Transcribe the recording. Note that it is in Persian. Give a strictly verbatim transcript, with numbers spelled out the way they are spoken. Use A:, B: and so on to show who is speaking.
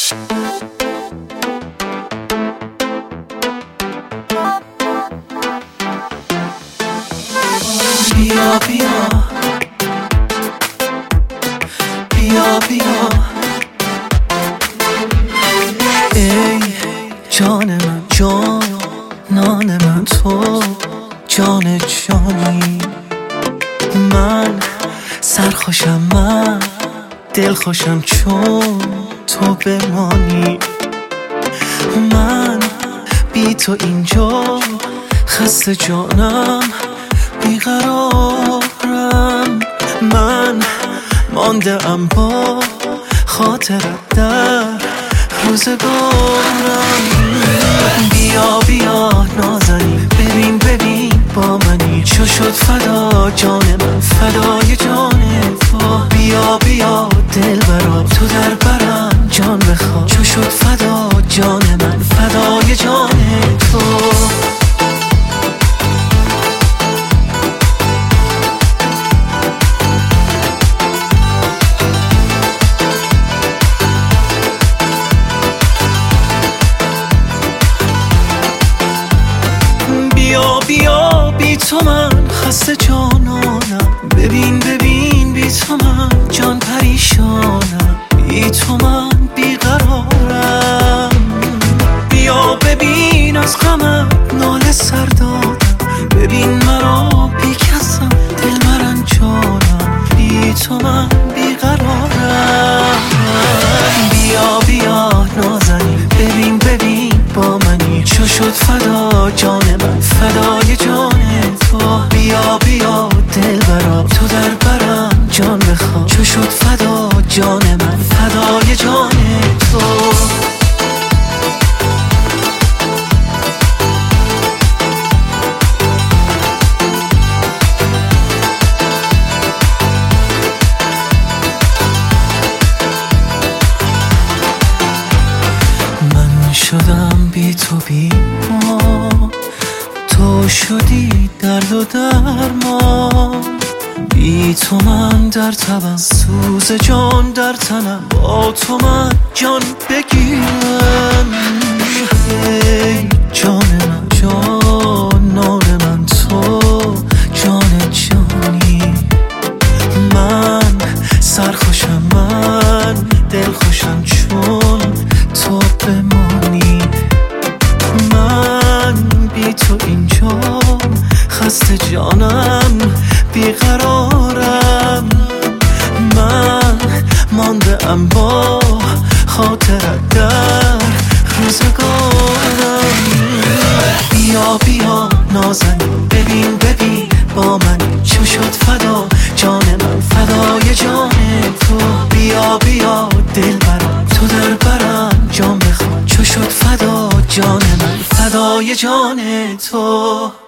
A: بیا بیا بیا بیا ای جان من، جانان من، تو جان جانی. من سرخوشم، من دلخوشم چون تو بمانی. من بی تو اینجا خسته جانم، بیقرارم. من مانده ام با خاطرت در روزگارم. بیا بیا نازنین، ببین ببین با منی، چو شد فدا جان من، فدای جان تو. بیا بیا دلبرا تو در برم جان بخواه، چو شد فدا جان من، فدای جان تو. بیا بیا بی تو من خسته جانانم، ببین ببین بی تو من جان پریشانم، بی تو من بیقرارم. بیا ببین از غمم ناله سر دادم، ببین مرا بی کسم دل مرنجانم، بی تو من بیقرارم. بیا بیا نازنین، ببین ببین با منی، چو شد فدا جان من، فدای جان تو. بیا بیا دلبرا تو در برم جان بخواه، چو شد فدا جان من، فدای جان تو. من شدم بی تو بیما، تو شدی درد و درمان. بی تو من در تبم، سوز جان در تنم، با تو من جان بگیرم. ای جان من، جانان من، تو جان جانی. من سرخوشم، من دلخوشم چون تو بمانی. من بی تو اینجا خسته جانم، بیقرارم. من مانده ام با خاطرت در روزگارم. بیا بیا نازنین، ببین ببین با من، چو شد فدا جان من، فدای جان تو. بیا بیا دلبرا تو در برم جان بخواه، چو شد فدا جان من، فدای جان تو.